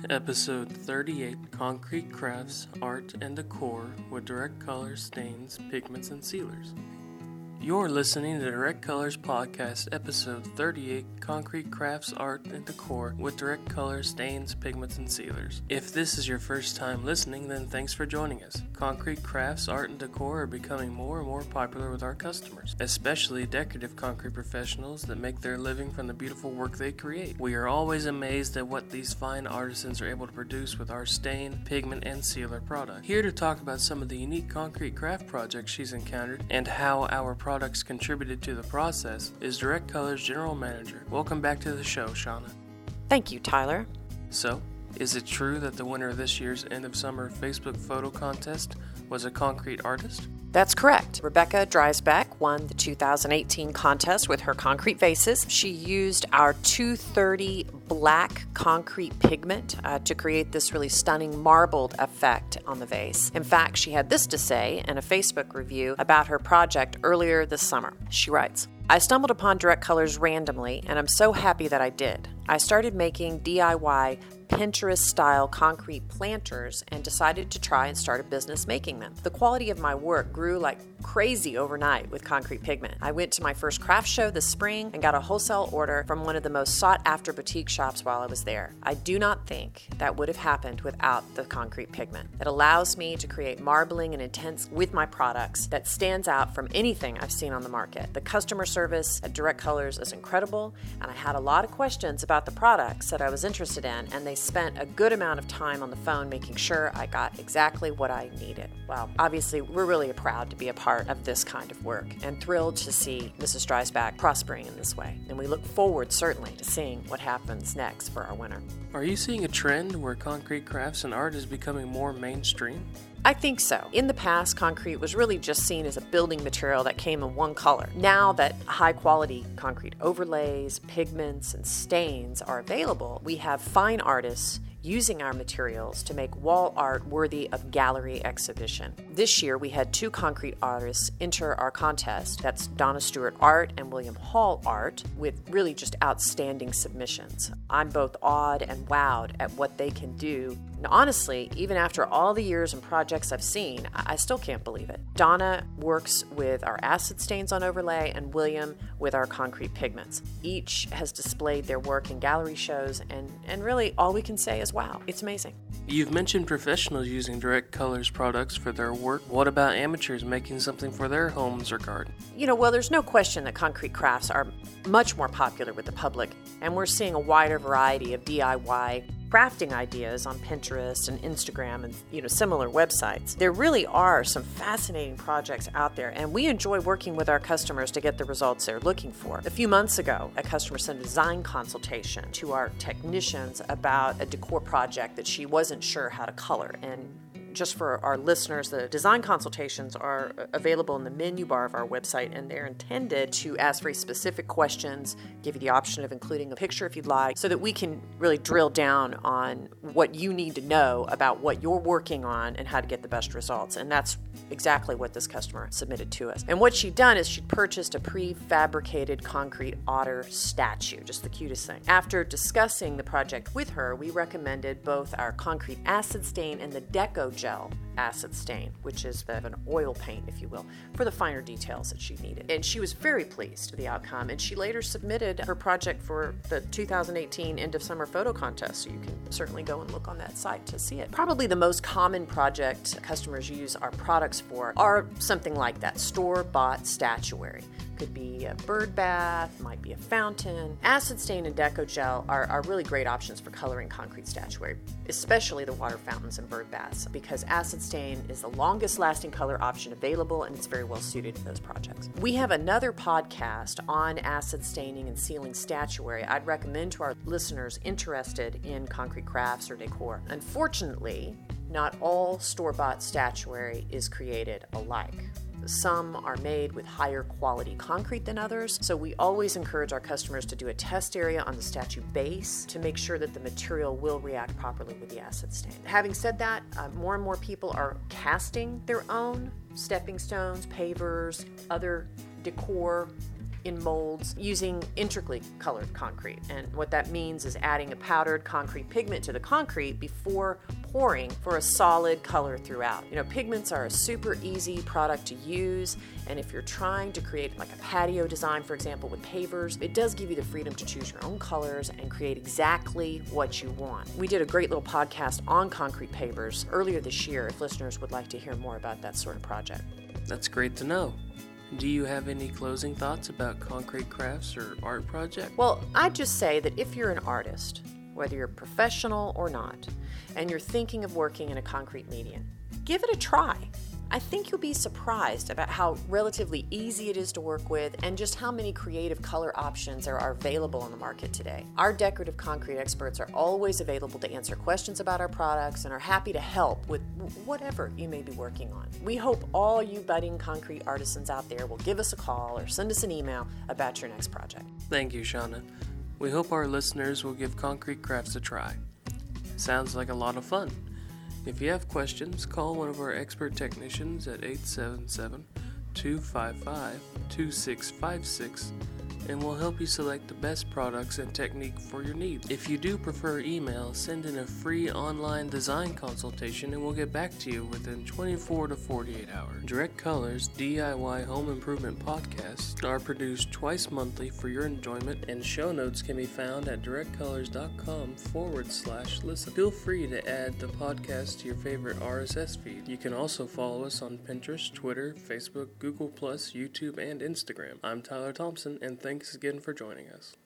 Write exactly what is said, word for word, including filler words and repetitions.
Episode thirty-eight, Concrete Crafts, Art and Decor with Direct Colors, Stains, Pigments, and Sealers. You're listening to Direct Colors Podcast, Episode thirty-eight, Concrete Crafts, Art and Decor with Direct Colors, Stains, Pigments, and Sealers. If this is your first time listening, then thanks for joining us. Concrete crafts, art, and decor are becoming more and more popular with our customers, especially decorative concrete professionals that make their living from the beautiful work they create. We are always amazed at what these fine artisans are able to produce with our stain, pigment, and sealer product. Here to talk about some of the unique concrete craft projects she's encountered and how our products contributed to the process is Direct Colors General Manager. Welcome back to the show, Shauna. Thank you, Tyler. So, is it true that the winner of this year's end of summer Facebook photo contest was a concrete artist? That's correct. Rebecca Dreisbach won the two thousand eighteen contest with her concrete vases. She used our two thirty black concrete pigment uh, to create this really stunning marbled effect on the vase. In fact, she had this to say in a Facebook review about her project earlier this summer. She writes, "I stumbled upon Direct Colors randomly, and I'm so happy that I did. I started making D I Y Pinterest-style concrete planters and decided to try and start a business making them. The quality of my work grew like crazy overnight with concrete pigment. I went to my first craft show this spring and got a wholesale order from one of the most sought-after boutique shops while I was there. I do not think that would have happened without the concrete pigment. It allows me to create marbling and intense with my products that stands out from anything I've seen on the market. The customer service at Direct Colors is incredible, and I had a lot of questions about the products that I was interested in, and they spent a good amount of time on the phone making sure I got exactly what I needed." Well, obviously, we're really proud to be a part of this kind of work and thrilled to see Missus Dreisbach prospering in this way. And we look forward, certainly, to seeing what happens next for our winner. Are you seeing a trend where concrete crafts and art is becoming more mainstream? I think so. In the past, concrete was really just seen as a building material that came in one color. Now that high-quality concrete overlays, pigments, and stains are available, we have fine artists using our materials to make wall art worthy of gallery exhibition. This year, we had two concrete artists enter our contest. That's Donna Stewart Art and William Hall Art, with really just outstanding submissions. I'm both awed and wowed at what they can do. And honestly, even after all the years and projects I've seen, I still can't believe it. Donna works with our acid stains on overlay and William with our concrete pigments. Each has displayed their work in gallery shows, and, and really all we can say is wow, it's amazing. You've mentioned professionals using Direct Colors products for their work. What about amateurs making something for their homes or garden? You know, well, there's no question that concrete crafts are much more popular with the public, and we're seeing a wider variety of D I Y crafting ideas on Pinterest and Instagram and, you know, similar websites. There really are some fascinating projects out there, and we enjoy working with our customers to get the results they're looking for. A few months ago, a customer sent a design consultation to our technicians about a decor project that she wasn't sure how to color. And just for our listeners, the design consultations are available in the menu bar of our website, and they're intended to ask very specific questions, give you the option of including a picture if you'd like, so that we can really drill down on what you need to know about what you're working on and how to get the best results. And that's exactly what this customer submitted to us. And what she'd done is she'd purchased a prefabricated concrete otter statue, just the cutest thing. After discussing the project with her, we recommended both our concrete acid stain and the Deco Gel acid stain, which is the, an oil paint, if you will, for the finer details that she needed. And she was very pleased with the outcome, and she later submitted her project for the two thousand eighteen End of Summer Photo Contest, so you can certainly go and look on that site to see it. Probably the most common project customers use our products for are something like that, store-bought statuary. Could be a bird bath, might be a fountain. Acid stain and Deco Gel are, are really great options for coloring concrete statuary, especially the water fountains and bird baths, because acid stain is the longest lasting color option available, and it's very well suited to those projects. We have another podcast on acid staining and sealing statuary I'd recommend to our listeners interested in concrete crafts or decor. Unfortunately, not all store-bought statuary is created alike. Some are made with higher quality concrete than others, so we always encourage our customers to do a test area on the statue base to make sure that the material will react properly with the acid stain. Having said that, uh, more and more people are casting their own stepping stones, pavers, other decor in molds using intricately colored concrete. And what that means is adding a powdered concrete pigment to the concrete before pouring for a solid color throughout. You know, pigments are a super easy product to use, and if you're trying to create like a patio design, for example, with pavers, it does give you the freedom to choose your own colors and create exactly what you want. We did a great little podcast on concrete pavers earlier this year if listeners would like to hear more about that sort of project. That's great to know. Do you have any closing thoughts about concrete crafts or art projects? Well, I'd just say that if you're an artist, whether you're professional or not, and you're thinking of working in a concrete medium, give it a try. I think you'll be surprised about how relatively easy it is to work with and just how many creative color options there are available on the market today. Our decorative concrete experts are always available to answer questions about our products and are happy to help with whatever you may be working on. We hope all you budding concrete artisans out there will give us a call or send us an email about your next project. Thank you, Shauna. We hope our listeners will give concrete crafts a try. Sounds like a lot of fun. If you have questions, call one of our expert technicians at eight seven seven, two five five, two six five six and we'll help you select the best products and technique for your needs. If you do prefer email, send in a free online design consultation and we'll get back to you within twenty-four to forty-eight hours. Direct Colors D I Y Home Improvement podcasts are produced twice monthly for your enjoyment, and show notes can be found at directcolors.com forward slash listen. Feel free to add the podcast to your favorite R S S feed. You can also follow us on Pinterest, Twitter, Facebook, Google plus, YouTube, and Instagram. I'm Tyler Thompson, and thanks again for joining us.